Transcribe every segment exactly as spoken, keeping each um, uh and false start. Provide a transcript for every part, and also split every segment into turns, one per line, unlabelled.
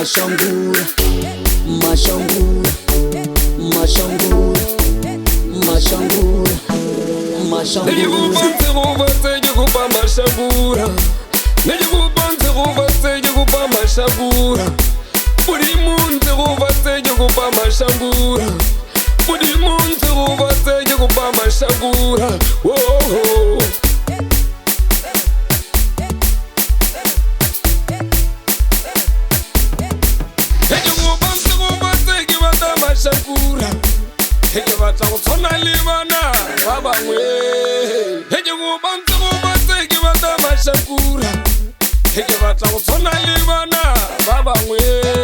Mashangura, Mashangura, Mashangura, Mashangura, Mashangura.
Nijikubanze kuvatse jikupa mashangura. Nijikubanze kuvatse jikupa mashangura. Buri munsi kuvatse jikupa mashangura. Buri munsi kuvatse jikupa mashangura. Whoa. Mashangura, heke batla go tshwana le bana ba bangwe. Heke go bantse go batse ke batla mashangura, heke batla go tshwana le bana ba bangwe.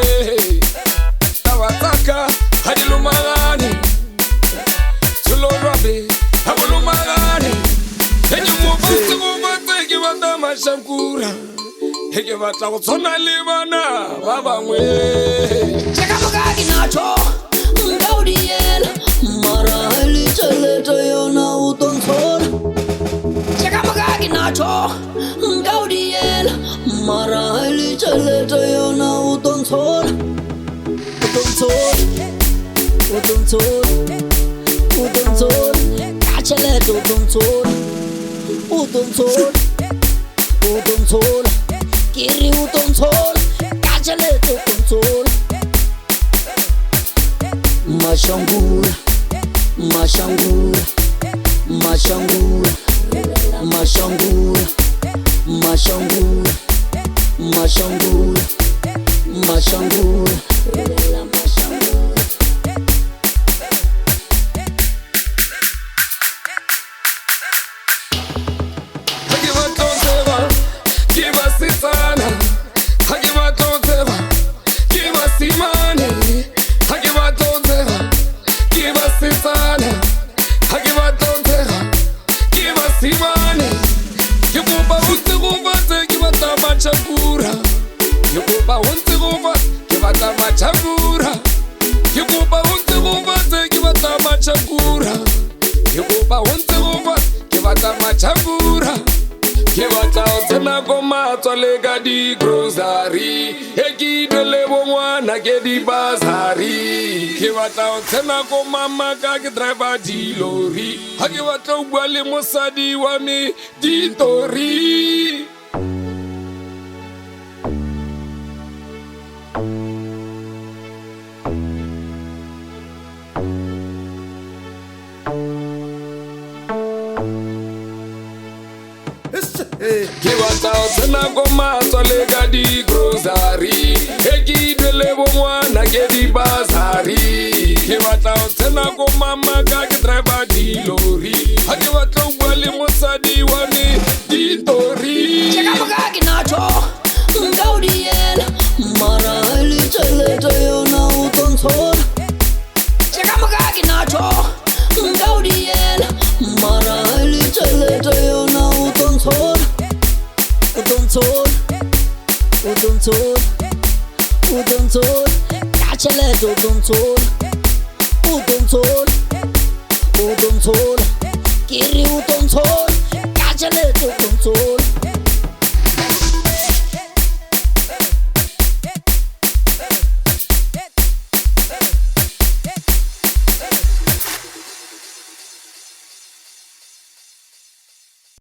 Taba tsaka ha di lumagane, tsholo rwabe ha bo lumagane. Heke go bantse go batse ke batla mashangura, heke batla go tshwana le bana ba bangwe.
Cheka bogaki nacho Gaudiel, Mara hali chaleta yona uton sol. Cheka magagi nacho, Gaudiel, Mara hali chaleta yona uton sol. Uton sol, uton sol, uton sol, kachalet uton sol, uton sol, uton sol, kiri uton sol, kachalet uton sol. Mashangura, Mashangura, Mashangura, Mashangura, Mashangura, Mashangura, Mashangura, Mashangura.
Hagiba tonseva, kiba sitana. Hagiba tonseva, kiba simani. Hagiba tonseva, kiba sitana. Hagiba tonseva, kiba simani. Yukuba unti kuvatse kiba tamachangura. Yukuba unti kuvatse kiba tamachangura. Yukuba unti kuvatse kiba tamachangura. Yukuba unti kuvatse kiba tamachangura. Kiba tena koma tolega di grocery. Eki dele bomwana ke di bazari. Kiba tena koma maka ke driver di lori. Hakiba twa le mosadi wa me di tori. Kiba tena koma tolega di grocery. Eki dele bomwana ke di bazari. Kiba tena koma maka ke driver di lori. Hakiba twa le mosadi wa me di tori.
Cheka magagi nacho, Gaudiel, Mara hali chaleta yona uton sol. Cheka magagi nacho, Gaudiel, Mara hali chaleta yona uton sol. Uton sol, uton sol, uton sol, kachalet uton sol, uton sol, uton sol, kiri uton sol, kachalet uton sol.